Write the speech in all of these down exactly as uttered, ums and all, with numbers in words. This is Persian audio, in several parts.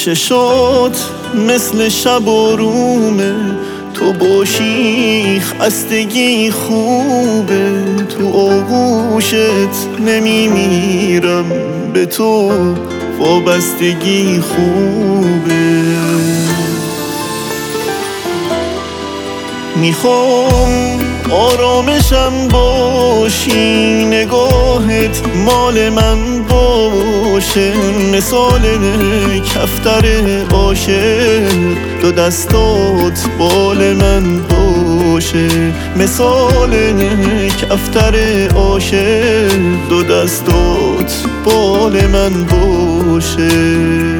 چشات مثل شب و رومه، تو باشی خستگی خوبه، تو آغوشت نمیمیرم، به تو وابستگی خوبه. میخوام آرامشم باشی، نگاهت مال من باشه، مثال کفتر عاشق، دو دستات بال من باشه، مثال کفتر عاشق، دو دستات بال من باشه.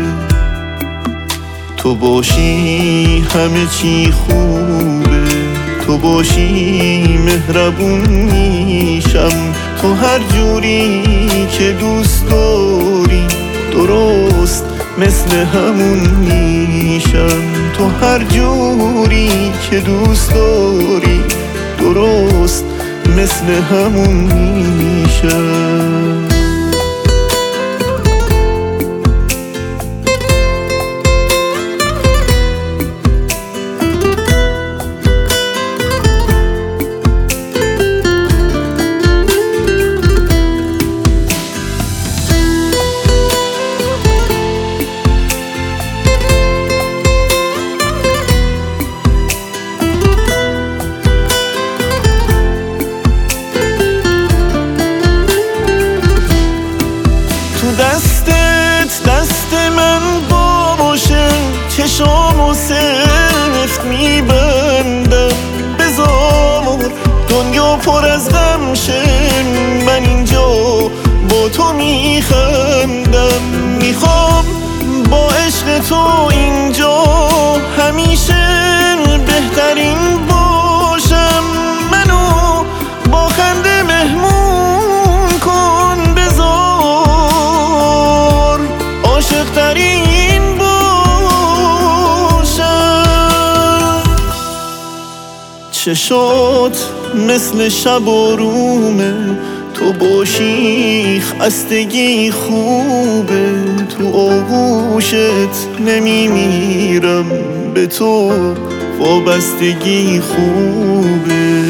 تو باشی همه چی خوبه، تو باشی مهربون میشم، تو هر جوری که دوست داری درست مثل همون میشم، تو هر جوری که دوست داری درست مثل همون میشم. دستت دست من باشه، چشامو سفت میبندم، بذار دنیا پر از غم شه، من اینجا با تو میخندم، میخوام با عشق تو اینجا همیشه بهترین باشم، منو با خنده مهمون کن، عاشق‌ترین باشم. چشات مثل شب و رومه، تو باشی خستگی خوبه، تو آغوشت نمیمیرم، به تو وابستگی خوبه.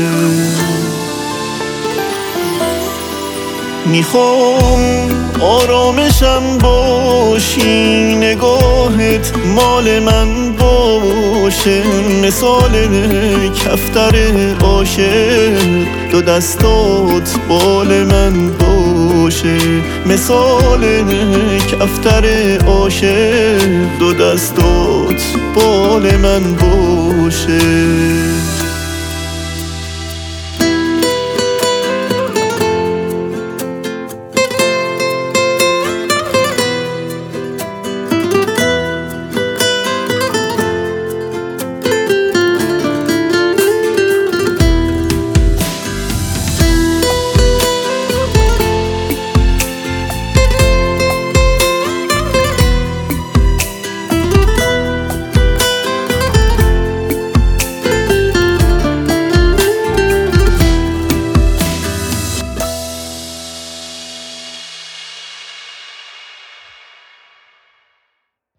میخوام آرامشم باشی، نگاهت مال من باشه، مثال کفتر عاشق، دو دستات بال من باشه، مثال کفتر عاشق، دو دستات بال من باشه.